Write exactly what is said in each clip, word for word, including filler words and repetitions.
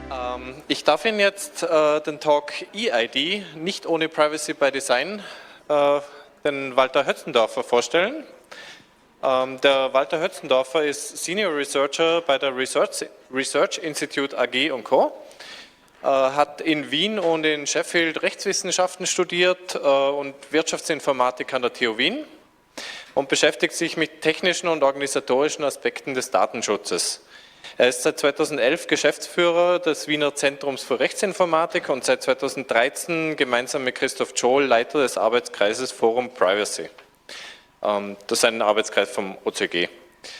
Ähm, ich darf Ihnen jetzt äh, den Talk E I D, nicht ohne Privacy by Design, äh, den Walter Hötzendorfer vorstellen. Ähm, der Walter Hötzendorfer ist Senior Researcher bei der Research, Research Institute A G und Co. Äh, hat in Wien und in Sheffield Rechtswissenschaften studiert äh, und Wirtschaftsinformatik an der T U Wien und beschäftigt sich mit technischen und organisatorischen Aspekten des Datenschutzes. Er ist seit zweitausendelf Geschäftsführer des Wiener Zentrums für Rechtsinformatik und seit zweitausenddreizehn gemeinsam mit Christoph Johl Leiter des Arbeitskreises Forum Privacy. Das ist ein Arbeitskreis vom O C G.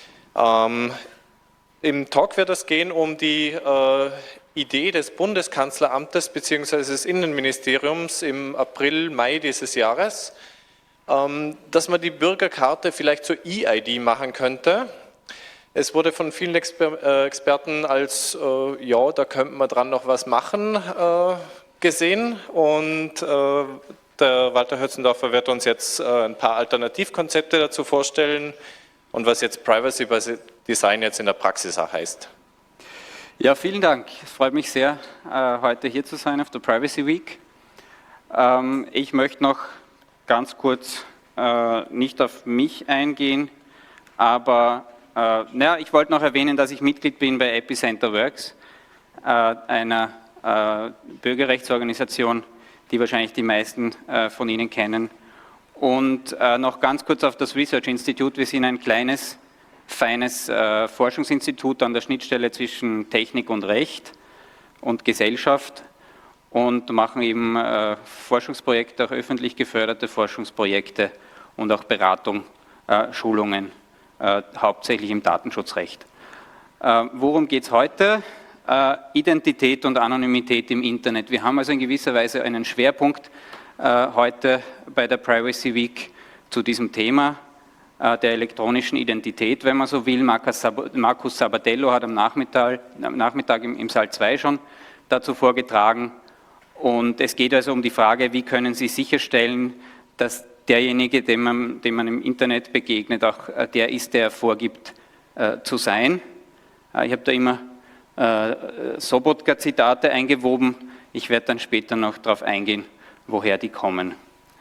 Im Talk wird es gehen um die äh, Idee des Bundeskanzleramtes bzw. des Innenministeriums im April, Mai dieses Jahres, ähm, dass man die Bürgerkarte vielleicht zur E I D machen könnte. Es wurde von vielen Exper äh, Experten als, äh, ja, da könnte man dran noch was machen, äh, gesehen. Und äh, der Walter Hötzendorfer wird uns jetzt äh, ein paar Alternativkonzepte dazu vorstellen und was jetzt Privacy by Design jetzt in der Praxis auch heißt. Ja, vielen Dank. Es freut mich sehr, äh, heute hier zu sein auf der Privacy Week. Ähm, ich möchte noch ganz kurz äh, nicht auf mich eingehen, aber Äh, ja, ich wollte noch erwähnen, dass ich Mitglied bin bei Epicenter Works, äh, einer äh, Bürgerrechtsorganisation, die wahrscheinlich die meisten äh, von Ihnen kennen. Und äh, noch ganz kurz auf das Research Institute. Wir sind ein kleines, feines äh, Forschungsinstitut an der Schnittstelle zwischen Technik und Recht und Gesellschaft und machen eben äh, Forschungsprojekte, auch öffentlich geförderte Forschungsprojekte und auch Beratung, äh, Schulungen. Äh, hauptsächlich im Datenschutzrecht. Äh, worum geht es heute? Äh, Identität und Anonymität im Internet. Wir haben also in gewisser Weise einen Schwerpunkt äh, heute bei der Privacy Week zu diesem Thema äh, der elektronischen Identität, wenn man so will. Marcus, Sab Marcus Sabadello hat am Nachmittag, am Nachmittag im, im Saal zwei schon dazu vorgetragen. Und es geht also um die Frage, wie können Sie sicherstellen, dass derjenige, dem man, dem man im Internet begegnet, auch äh, der ist, der vorgibt äh, zu sein. Äh, ich habe da immer äh, Sobotka-Zitate eingewoben. Ich werde dann später noch darauf eingehen, woher die kommen.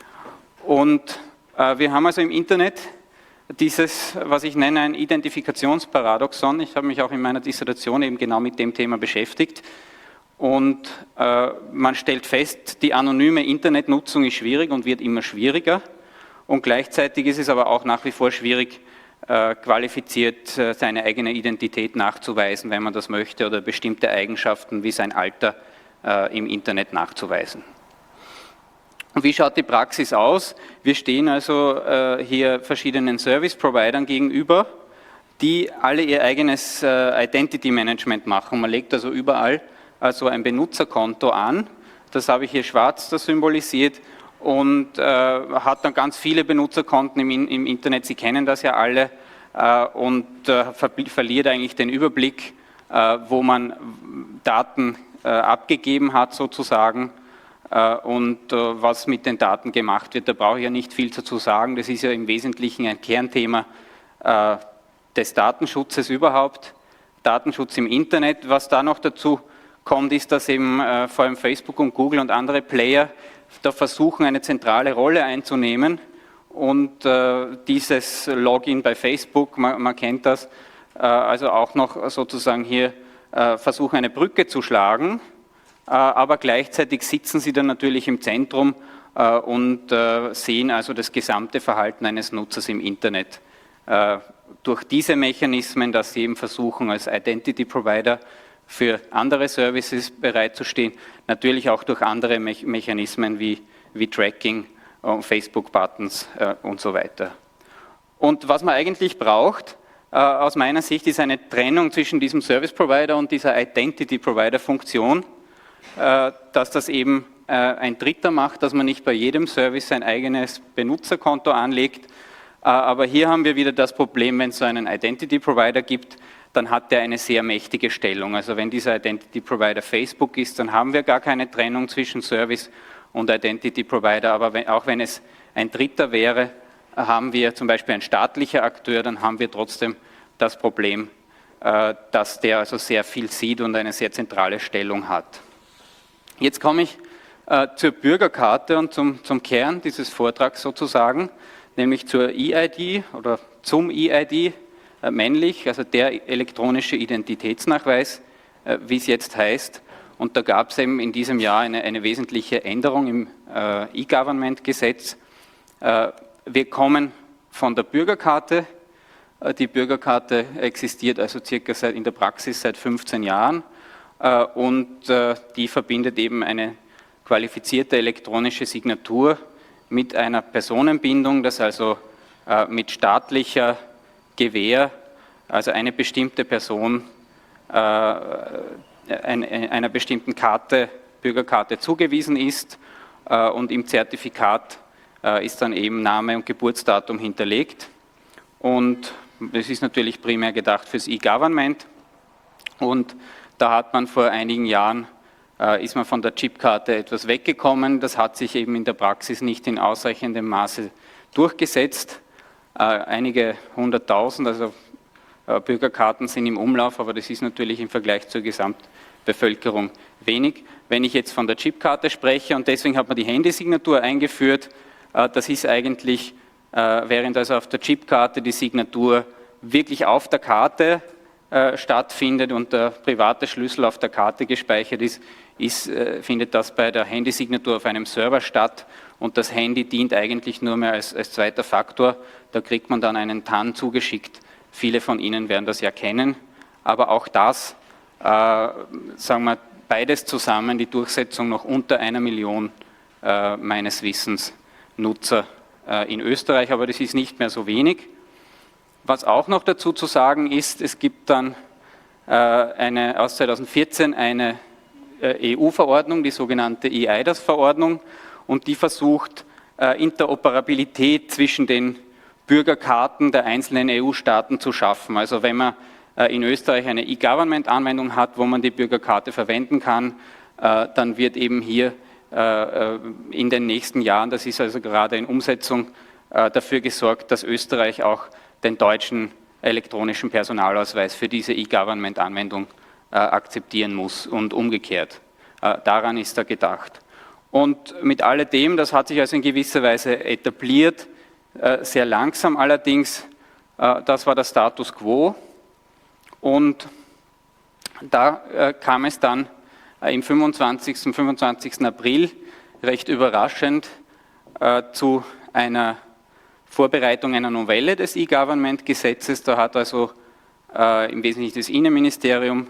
Und äh, wir haben also im Internet dieses, was ich nenne, ein Identifikationsparadoxon. Ich habe mich auch in meiner Dissertation eben genau mit dem Thema beschäftigt. Und äh, man stellt fest, die anonyme Internetnutzung ist schwierig und wird immer schwieriger. Und gleichzeitig ist es aber auch nach wie vor schwierig, äh, qualifiziert äh, seine eigene Identität nachzuweisen, wenn man das möchte, oder bestimmte Eigenschaften wie sein Alter äh, im Internet nachzuweisen. Und wie schaut die Praxis aus? Wir stehen also äh, hier verschiedenen Service-Providern gegenüber, die alle ihr eigenes äh, Identity-Management machen. Man legt also überall also ein Benutzerkonto an, das habe ich hier schwarz da symbolisiert, und äh, hat dann ganz viele Benutzerkonten im, im Internet, Sie kennen das ja alle, äh, und äh, ver verliert eigentlich den Überblick, äh, wo man Daten äh, abgegeben hat sozusagen äh, und äh, was mit den Daten gemacht wird. Da brauche ich ja nicht viel dazu sagen, das ist ja im Wesentlichen ein Kernthema äh, des Datenschutzes überhaupt, Datenschutz im Internet. Was da noch dazu kommt, ist, dass eben äh, vor allem Facebook und Google und andere Player da versuchen, eine zentrale Rolle einzunehmen und äh, dieses Login bei Facebook, man, man kennt das, äh, also auch noch sozusagen hier äh, versuchen, eine Brücke zu schlagen, äh, aber gleichzeitig sitzen sie dann natürlich im Zentrum äh, und äh, sehen also das gesamte Verhalten eines Nutzers im Internet. Äh, durch diese Mechanismen, dass sie eben versuchen, als Identity Provider für andere Services bereitzustehen, natürlich auch durch andere Me Mechanismen wie, wie Tracking, äh, Facebook-Buttons äh, und so weiter. Und was man eigentlich braucht, äh, aus meiner Sicht, ist eine Trennung zwischen diesem Service-Provider und dieser Identity-Provider-Funktion, äh, dass das eben äh, ein Dritter macht, dass man nicht bei jedem Service sein eigenes Benutzerkonto anlegt, äh, aber hier haben wir wieder das Problem, wenn es so einen Identity-Provider gibt, dann hat der eine sehr mächtige Stellung. Also wenn dieser Identity Provider Facebook ist, dann haben wir gar keine Trennung zwischen Service und Identity Provider, aber wenn, auch wenn es ein Dritter wäre, haben wir zum Beispiel ein staatlicher Akteur, dann haben wir trotzdem das Problem, dass der also sehr viel sieht und eine sehr zentrale Stellung hat. Jetzt komme ich zur Bürgerkarte und zum, zum Kern dieses Vortrags sozusagen, nämlich zur E I D oder zum E I D, äh, männlich, also der elektronische Identitätsnachweis, äh, wie es jetzt heißt. Und da gab es eben in diesem Jahr eine, eine wesentliche Änderung im äh, E-Government-Gesetz. Äh, wir kommen von der Bürgerkarte. Äh, die Bürgerkarte existiert also circa seit, in der Praxis seit fünfzehn Jahren äh, und äh, die verbindet eben eine qualifizierte elektronische Signatur mit einer Personenbindung, das also äh, mit staatlicher Gewähr, also eine bestimmte Person äh, ein, einer bestimmten Karte, Bürgerkarte zugewiesen ist äh, und im Zertifikat äh, ist dann eben Name und Geburtsdatum hinterlegt. Und es ist natürlich primär gedacht fürs E-Government und da hat man vor einigen Jahren äh, ist man von der Chipkarte etwas weggekommen. Das hat sich eben in der Praxis nicht in ausreichendem Maße durchgesetzt. Äh, einige hunderttausend, also äh, Bürgerkarten sind im Umlauf, aber das ist natürlich im Vergleich zur Gesamtbevölkerung wenig. Wenn ich jetzt von der Chipkarte spreche und deswegen hat man die Handysignatur eingeführt, äh, das ist eigentlich, äh, während also auf der Chipkarte die Signatur wirklich auf der Karte äh, stattfindet und der private Schlüssel auf der Karte gespeichert ist, Ist, äh, findet das bei der Handysignatur auf einem Server statt und das Handy dient eigentlich nur mehr als, als zweiter Faktor. Da kriegt man dann einen T A N zugeschickt. Viele von Ihnen werden das ja kennen, aber auch das, äh, sagen wir, beides zusammen, die Durchsetzung noch unter einer Million äh, meines Wissens Nutzer äh, in Österreich, aber das ist nicht mehr so wenig. Was auch noch dazu zu sagen ist, es gibt dann äh, eine, aus zweitausendvierzehn eine E U-Verordnung, die sogenannte E I D A S-Verordnung, und die versucht, Interoperabilität zwischen den Bürgerkarten der einzelnen E U-Staaten zu schaffen. Also wenn man in Österreich eine E-Government-Anwendung hat, wo man die Bürgerkarte verwenden kann, dann wird eben hier in den nächsten Jahren, das ist also gerade in Umsetzung, dafür gesorgt, dass Österreich auch den deutschen elektronischen Personalausweis für diese E-Government-Anwendung akzeptieren muss und umgekehrt. Daran ist da gedacht. Und mit alledem, das hat sich also in gewisser Weise etabliert, sehr langsam allerdings, das war der Status quo. Und da kam es dann im fünfundzwanzigsten April recht überraschend zu einer Vorbereitung einer Novelle des E-Government-Gesetzes. Da hat also im Wesentlichen das Innenministerium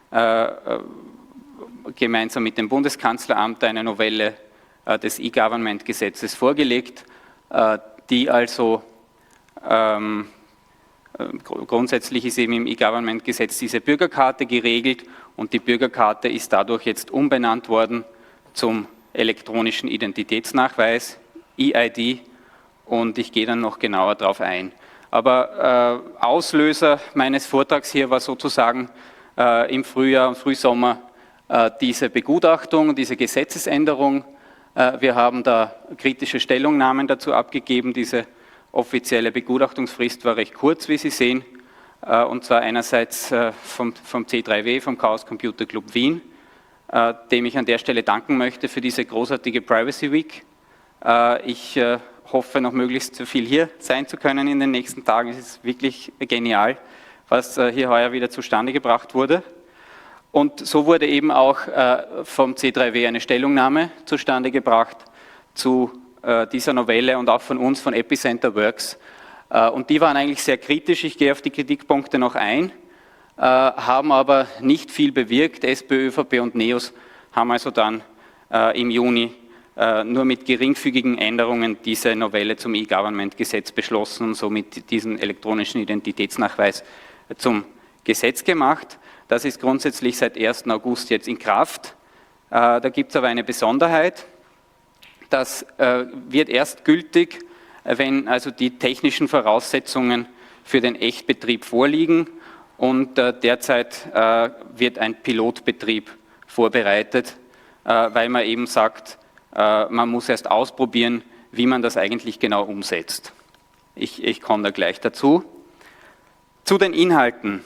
gemeinsam mit dem Bundeskanzleramt eine Novelle des E-Government-Gesetzes vorgelegt, die also ähm, grundsätzlich ist eben im E-Government-Gesetz diese Bürgerkarte geregelt und die Bürgerkarte ist dadurch jetzt umbenannt worden zum elektronischen Identitätsnachweis, E I D, und ich gehe dann noch genauer darauf ein. Aber äh, Auslöser meines Vortrags hier war sozusagen äh, im Frühjahr und Frühsommer äh, diese Begutachtung, diese Gesetzesänderung. Äh, wir haben da kritische Stellungnahmen dazu abgegeben. Diese offizielle Begutachtungsfrist war recht kurz, wie Sie sehen, äh, und zwar einerseits äh, vom, vom C drei W, vom Chaos Computer Club Wien, äh, dem ich an der Stelle danken möchte für diese großartige Privacy Week. Äh, ich äh, hoffe, noch möglichst so viel hier sein zu können in den nächsten Tagen. Es ist wirklich genial, was hier heuer wieder zustande gebracht wurde. Und so wurde eben auch vom C drei W eine Stellungnahme zustande gebracht zu dieser Novelle und auch von uns, von Epicenter Works. Und die waren eigentlich sehr kritisch. Ich gehe auf die Kritikpunkte noch ein, haben aber nicht viel bewirkt. SPÖ, ÖVP und NEOS haben also dann im Juni nur mit geringfügigen Änderungen diese Novelle zum E-Government-Gesetz beschlossen und somit diesen elektronischen Identitätsnachweis zum Gesetz gemacht. Das ist grundsätzlich seit ersten August jetzt in Kraft. Da gibt es aber eine Besonderheit. Das wird erst gültig, wenn also die technischen Voraussetzungen für den Echtbetrieb vorliegen und derzeit wird ein Pilotbetrieb vorbereitet, weil man eben sagt, man muss erst ausprobieren, wie man das eigentlich genau umsetzt. Ich, ich komme da gleich dazu. Zu den Inhalten.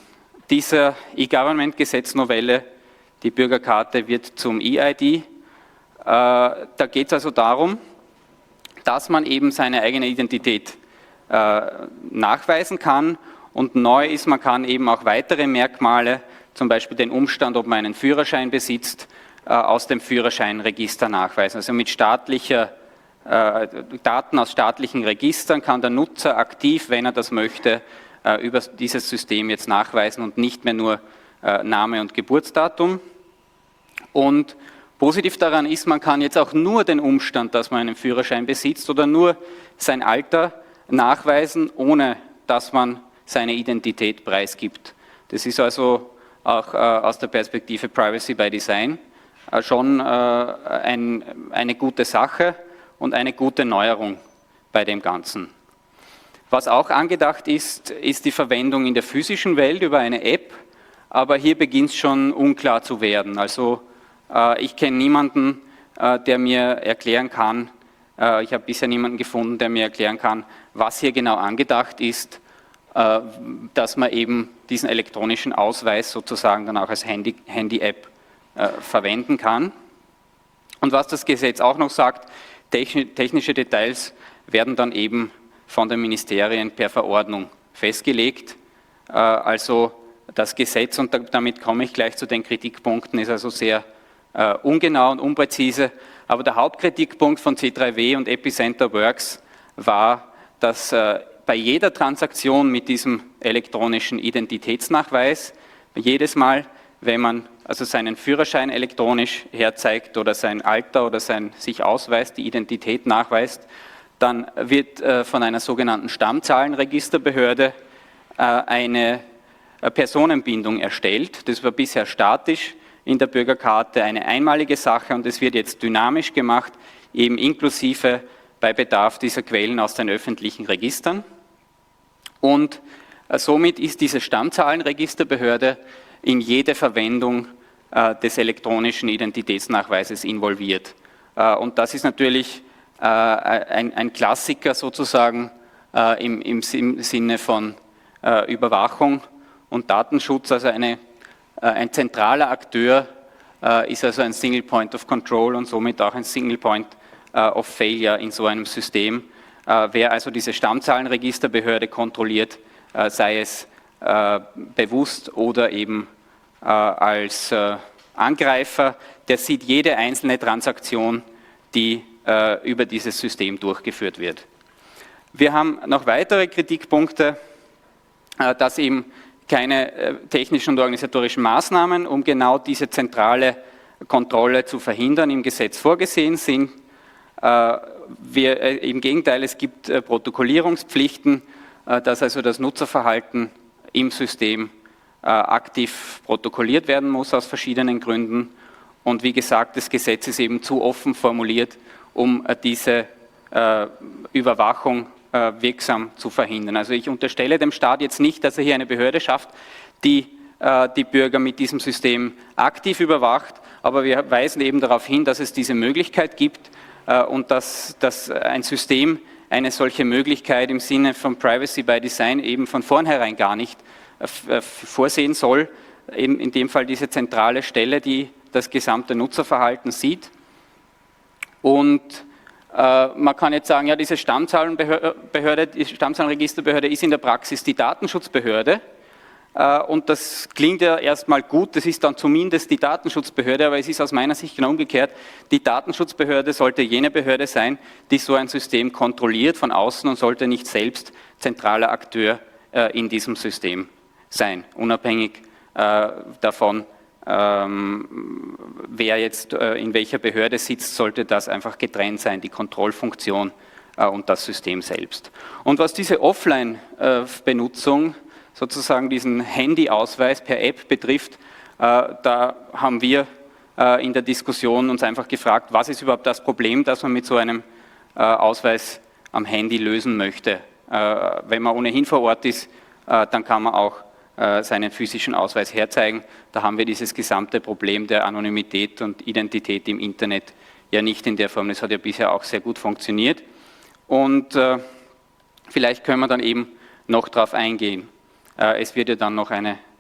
dieser E-Government-Gesetznovelle, die Bürgerkarte wird zum E I D. Äh, da geht es also darum, dass man eben seine eigene Identität äh, nachweisen kann und neu ist, man kann eben auch weitere Merkmale, zum Beispiel den Umstand, ob man einen Führerschein besitzt, äh, aus dem Führerscheinregister nachweisen. Also mit staatlicher, äh, Daten aus staatlichen Registern kann der Nutzer aktiv, wenn er das möchte, äh, über dieses System jetzt nachweisen und nicht mehr nur äh, Name und Geburtsdatum. Und positiv daran ist, man kann jetzt auch nur den Umstand, dass man einen Führerschein besitzt oder nur sein Alter nachweisen, ohne dass man seine Identität preisgibt. Das ist also auch äh, aus der Perspektive Privacy by Design äh, schon äh, ein, eine gute Sache und eine gute Neuerung bei dem Ganzen. Was auch angedacht ist, ist die Verwendung in der physischen Welt über eine App, aber hier beginnt es schon unklar zu werden. Also äh, ich kenne niemanden, äh, der mir erklären kann, äh, ich habe bisher niemanden gefunden, der mir erklären kann, was hier genau angedacht ist, äh, dass man eben diesen elektronischen Ausweis sozusagen dann auch als Handy, Handy-App äh, verwenden kann. Und was das Gesetz auch noch sagt, technische Details werden dann eben von den Ministerien per Verordnung festgelegt. Also das Gesetz, und damit komme ich gleich zu den Kritikpunkten, ist also sehr ungenau und unpräzise. Aber der Hauptkritikpunkt von C drei W und Epicenter Works war, dass bei jeder Transaktion mit diesem elektronischen Identitätsnachweis, jedes Mal, wenn man also seinen Führerschein elektronisch herzeigt oder sein Alter oder sein sich ausweist, die Identität nachweist, dann wird äh, von einer sogenannten Stammzahlenregisterbehörde äh, eine äh, Personenbindung erstellt. Das war bisher statisch in der Bürgerkarte eine einmalige Sache und es wird jetzt dynamisch gemacht, eben inklusive bei Bedarf dieser Quellen aus den öffentlichen Registern. Und äh, somit ist diese Stammzahlenregisterbehörde in jede Verwendung äh, des elektronischen Identitätsnachweises involviert. Äh, und das ist natürlich äh, ein, ein Klassiker sozusagen äh, im, im Sinne von äh, Überwachung und Datenschutz. Also eine, äh, ein zentraler Akteur äh, ist also ein Single Point of Control und somit auch ein Single Point äh, of Failure in so einem System. Äh, wer also diese Stammzahlenregisterbehörde kontrolliert, äh, sei es Äh, bewusst oder eben äh, als äh, Angreifer, der sieht jede einzelne Transaktion, die äh, über dieses System durchgeführt wird. Wir haben noch weitere Kritikpunkte, äh, dass eben keine äh, technischen und organisatorischen Maßnahmen, um genau diese zentrale Kontrolle zu verhindern, im Gesetz vorgesehen sind. Äh, wir, äh, im Gegenteil, es gibt äh, Protokollierungspflichten, äh, dass also das Nutzerverhalten im System äh, aktiv protokolliert werden muss aus verschiedenen Gründen. Und wie gesagt, das Gesetz ist eben zu offen formuliert, um äh, diese äh, Überwachung äh, wirksam zu verhindern. Also ich unterstelle dem Staat jetzt nicht, dass er hier eine Behörde schafft, die äh, die Bürger mit diesem System aktiv überwacht, aber wir weisen eben darauf hin, dass es diese Möglichkeit gibt äh, und dass, dass ein System eine solche Möglichkeit im Sinne von Privacy by Design eben von vornherein gar nicht äh, vorsehen soll. Eben in dem Fall diese zentrale Stelle, die das gesamte Nutzerverhalten sieht. Und äh, man kann jetzt sagen, ja, diese Stammzahlenbehörde, die Stammzahlenregisterbehörde ist in der Praxis die Datenschutzbehörde. Äh, und das klingt ja erstmal gut, das ist dann zumindest die Datenschutzbehörde, aber es ist aus meiner Sicht genau umgekehrt. Die Datenschutzbehörde sollte jene Behörde sein, die so ein System kontrolliert von außen und sollte nicht selbst zentraler Akteur äh, in diesem System sein, unabhängig äh, davon, ähm, wer jetzt äh, in welcher Behörde sitzt, sollte das einfach getrennt sein, die Kontrollfunktion äh, und das System selbst. Und was diese Offline-Benutzung, sozusagen diesen Handyausweis per App betrifft, äh, da haben wir äh, in der Diskussion uns einfach gefragt, was ist überhaupt das Problem, das man mit so einem äh, Ausweis am Handy lösen möchte. Äh, wenn man ohnehin vor Ort ist, äh, dann kann man auch äh, seinen physischen Ausweis herzeigen. Da haben wir dieses gesamte Problem der Anonymität und Identität im Internet ja nicht in der Form. Das hat ja bisher auch sehr gut funktioniert. Und äh, vielleicht können wir dann eben noch darauf eingehen. Es wird ja dann noch eine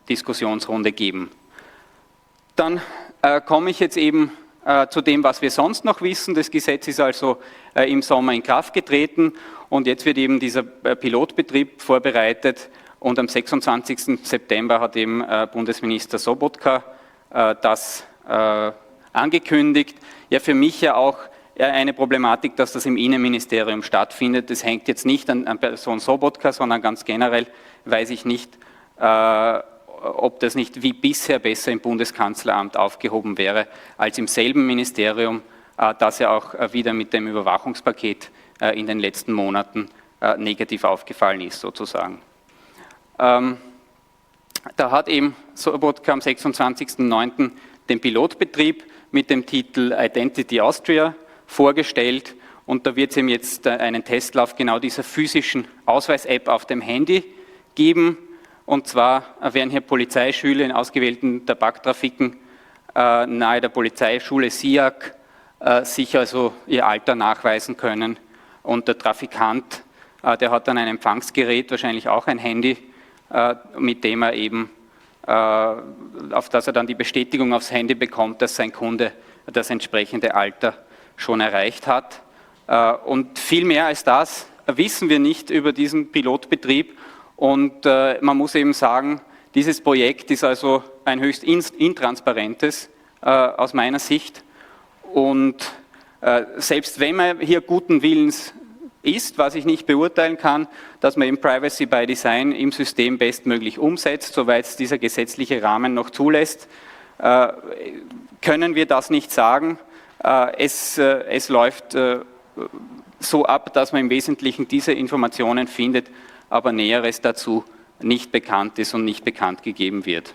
Diskussionsrunde geben. Dann äh, komme ich jetzt eben äh, zu dem, was wir sonst noch wissen. Das Gesetz ist also äh, im Sommer in Kraft getreten und jetzt wird eben dieser äh, Pilotbetrieb vorbereitet und am sechsundzwanzigsten September hat eben äh, Bundesminister Sobotka äh, das äh, angekündigt. Ja, für mich ja auch eine Problematik, dass das im Innenministerium stattfindet. Das hängt jetzt nicht an, an Person Sobotka, sondern ganz generell weiß ich nicht, äh, ob das nicht wie bisher besser im Bundeskanzleramt aufgehoben wäre, als im selben Ministerium, äh, das ja auch äh, wieder mit dem Überwachungspaket äh, in den letzten Monaten äh, negativ aufgefallen ist, sozusagen. Ähm, da hat eben Sobotka am sechsundzwanzigsten neunten den Pilotbetrieb mit dem Titel Identity Austria vorgestellt und da wird es eben jetzt einen Testlauf genau dieser physischen Ausweis-App auf dem Handy geben und zwar werden hier Polizeischüler in ausgewählten Tabaktrafiken äh, nahe der Polizeischule SIAG äh, sich also ihr Alter nachweisen können und der Trafikant, äh, der hat dann ein Empfangsgerät, wahrscheinlich auch ein Handy, äh, mit dem er eben, äh, auf das er dann die Bestätigung aufs Handy bekommt, dass sein Kunde das entsprechende Alter schon erreicht hat. Und viel mehr als das wissen wir nicht über diesen Pilotbetrieb und man muss eben sagen, dieses Projekt ist also ein höchst intransparentes aus meiner Sicht und selbst wenn man hier guten Willens ist, was ich nicht beurteilen kann, dass man eben Privacy by Design im System bestmöglich umsetzt, soweit es dieser gesetzliche Rahmen noch zulässt, können wir das nicht sagen. Es, es läuft so ab, dass man im Wesentlichen diese Informationen findet, aber Näheres dazu nicht bekannt ist und nicht bekannt gegeben wird.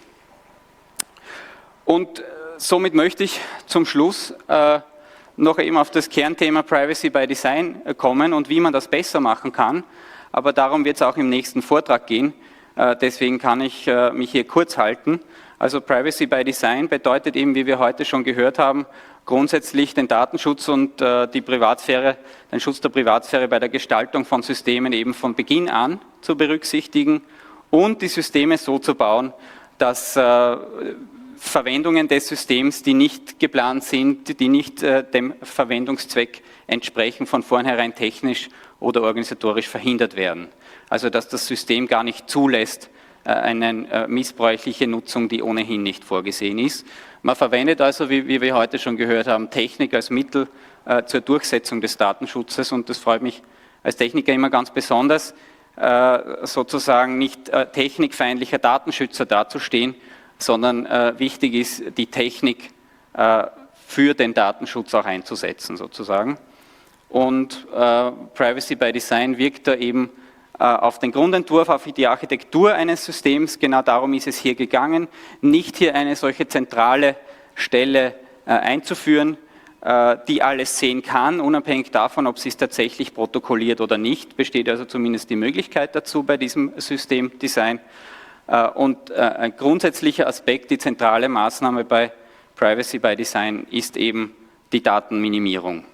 Und somit möchte ich zum Schluss noch eben auf das Kernthema Privacy by Design kommen und wie man das besser machen kann, aber darum wird es auch im nächsten Vortrag gehen, deswegen kann ich mich hier kurz halten. Also Privacy by Design bedeutet eben, wie wir heute schon gehört haben, grundsätzlich den Datenschutz und äh, die Privatsphäre, den Schutz der Privatsphäre bei der Gestaltung von Systemen eben von Beginn an zu berücksichtigen und die Systeme so zu bauen, dass äh, Verwendungen des Systems, die nicht geplant sind, die nicht äh, dem Verwendungszweck entsprechen, von vornherein technisch oder organisatorisch verhindert werden. Also dass das System gar nicht zulässt, eine äh, missbräuchliche Nutzung, die ohnehin nicht vorgesehen ist. Man verwendet also, wie, wie wir heute schon gehört haben, Technik als Mittel äh, zur Durchsetzung des Datenschutzes und das freut mich als Techniker immer ganz besonders, äh, sozusagen nicht äh, technikfeindlicher Datenschützer dazustehen, sondern äh, wichtig ist, die Technik äh, für den Datenschutz auch einzusetzen sozusagen. Und äh, Privacy by Design wirkt da eben auf den Grundentwurf, auf die Architektur eines Systems, genau darum ist es hier gegangen, nicht hier eine solche zentrale Stelle äh, einzuführen, äh, die alles sehen kann, unabhängig davon, ob sie es tatsächlich protokolliert oder nicht, besteht also zumindest die Möglichkeit dazu bei diesem Systemdesign. Äh, und äh, ein grundsätzlicher Aspekt, die zentrale Maßnahme bei Privacy by Design ist eben die Datenminimierung.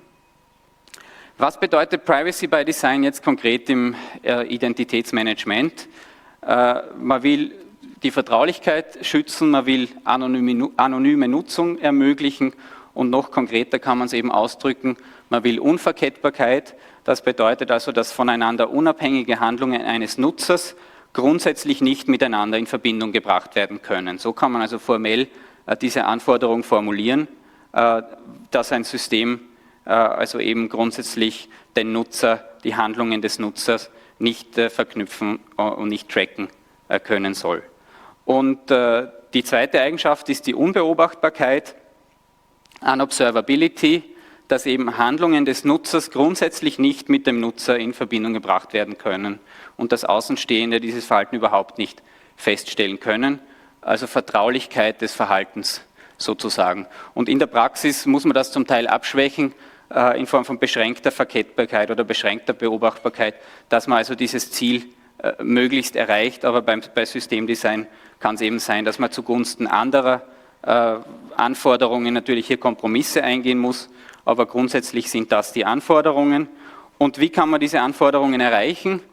Was bedeutet Privacy by Design jetzt konkret im äh, Identitätsmanagement? Äh, man will die Vertraulichkeit schützen, man will anonyme, anonyme Nutzung ermöglichen und noch konkreter kann man es eben ausdrücken, man will Unverkettbarkeit. Das bedeutet also, dass voneinander unabhängige Handlungen eines Nutzers grundsätzlich nicht miteinander in Verbindung gebracht werden können. So kann man also formell äh, diese Anforderung formulieren, äh, dass ein System also eben grundsätzlich den Nutzer, die Handlungen des Nutzers nicht äh, verknüpfen und nicht tracken äh, können soll. Und äh, die zweite Eigenschaft ist die Unbeobachtbarkeit, Unobservability, dass eben Handlungen des Nutzers grundsätzlich nicht mit dem Nutzer in Verbindung gebracht werden können und dass Außenstehende dieses Verhalten überhaupt nicht feststellen können. Also Vertraulichkeit des Verhaltens sozusagen. Und in der Praxis muss man das zum Teil abschwächen, in Form von beschränkter Verkettbarkeit oder beschränkter Beobachtbarkeit, dass man also dieses Ziel äh, möglichst erreicht, aber beim, bei Systemdesign kann es eben sein, dass man zugunsten anderer äh, Anforderungen natürlich hier Kompromisse eingehen muss, aber grundsätzlich sind das die Anforderungen. Und wie kann man diese Anforderungen erreichen?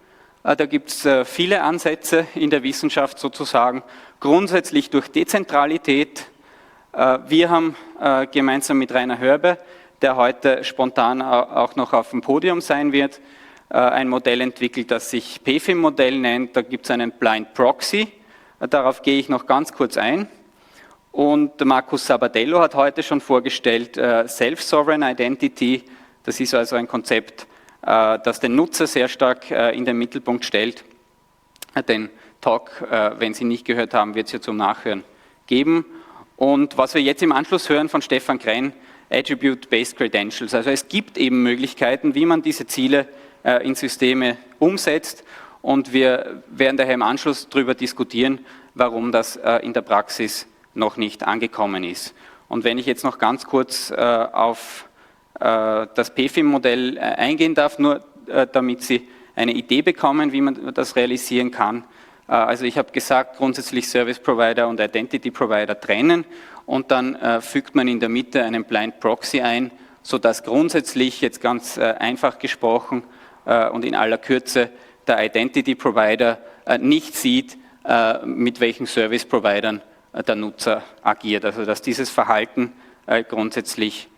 Da gibt es viele Ansätze in der Wissenschaft sozusagen, grundsätzlich durch Dezentralität. Wir haben gemeinsam mit Rainer Hörbe, der heute spontan auch noch auf dem Podium sein wird, ein Modell entwickelt, das sich P F I M-Modell nennt. Da gibt es einen Blind Proxy, darauf gehe ich noch ganz kurz ein. Und Markus Sabadello hat heute schon vorgestellt Self-Sovereign Identity. Das ist also ein Konzept, das den Nutzer sehr stark in den Mittelpunkt stellt. Den Talk, wenn Sie nicht gehört haben, wird es ja zum Nachhören geben. Und was wir jetzt im Anschluss hören von Stefan Krenn, Attribute-Based Credentials. Also es gibt eben Möglichkeiten, wie man diese Ziele in Systeme umsetzt. Und wir werden daher im Anschluss darüber diskutieren, warum das in der Praxis noch nicht angekommen ist. Und wenn ich jetzt noch ganz kurz auf das P F I M-Modell eingehen darf, nur damit Sie eine Idee bekommen, wie man das realisieren kann. Also ich habe gesagt, grundsätzlich Service Provider und Identity Provider trennen und dann fügt man in der Mitte einen Blind Proxy ein, sodass grundsätzlich, jetzt ganz einfach gesprochen und in aller Kürze, der Identity Provider nicht sieht, mit welchen Service Providern der Nutzer agiert. Also dass dieses Verhalten grundsätzlich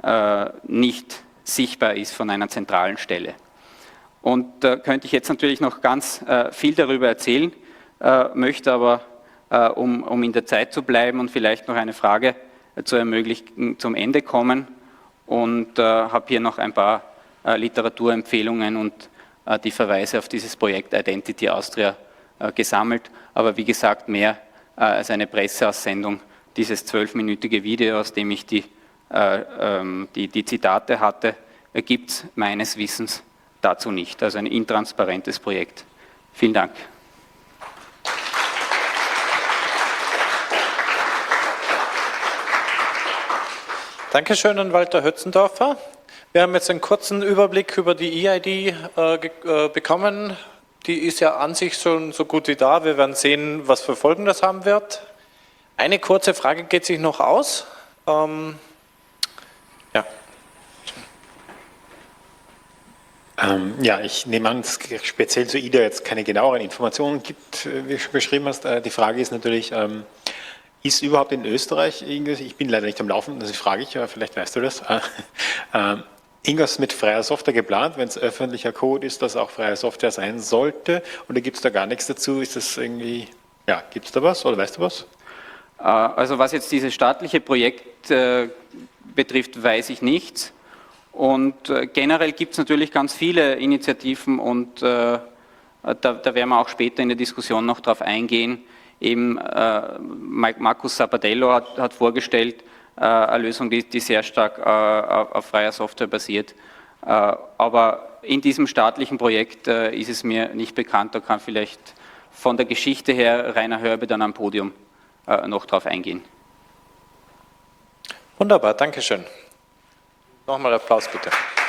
nicht sichtbar ist von einer zentralen Stelle. Und da könnte ich jetzt natürlich noch ganz viel darüber erzählen, möchte aber, um, um in der Zeit zu bleiben und vielleicht noch eine Frage zu ermöglichen, zum Ende kommen und habe hier noch ein paar Literaturempfehlungen und die Verweise auf dieses Projekt Identity Austria gesammelt, aber wie gesagt mehr als eine Presseaussendung, dieses zwölfminütige Video, aus dem ich die, die, die Zitate hatte, gibt es meines Wissens dazu nicht. Also ein intransparentes Projekt. Vielen Dank. Dankeschön an Walter Hötzendorfer. Wir haben jetzt einen kurzen Überblick über die E I D äh, äh, bekommen. Die ist ja an sich schon so gut wie da. Wir werden sehen, was für Folgen das haben wird. Eine kurze Frage geht sich noch aus. Ähm, ja. Ähm, ja, ich nehme an, dass es speziell zu I D A jetzt keine genaueren Informationen gibt, wie du schon beschrieben hast. Äh, die Frage ist natürlich, ähm, ist überhaupt in Österreich irgendwas, ich bin leider nicht am Laufen, das frage ich, aber vielleicht weißt du das, äh, äh, irgendwas mit freier Software geplant, wenn es öffentlicher Code ist, dass auch freie Software sein sollte, oder gibt es da gar nichts dazu? Ist das irgendwie, ja, gibt es da was oder weißt du was? Also was jetzt dieses staatliche Projekt äh, betrifft, weiß ich nichts. Und äh, generell gibt es natürlich ganz viele Initiativen und äh, da, da werden wir auch später in der Diskussion noch drauf eingehen. Eben äh, Markus Sabadello hat, hat vorgestellt, äh, eine Lösung, die, die sehr stark äh, auf, auf freier Software basiert. Äh, aber in diesem staatlichen Projekt äh, ist es mir nicht bekannt, da kann vielleicht von der Geschichte her Rainer Hörbe dann am Podium äh, noch drauf eingehen. Wunderbar, danke schön. Nochmal Applaus bitte.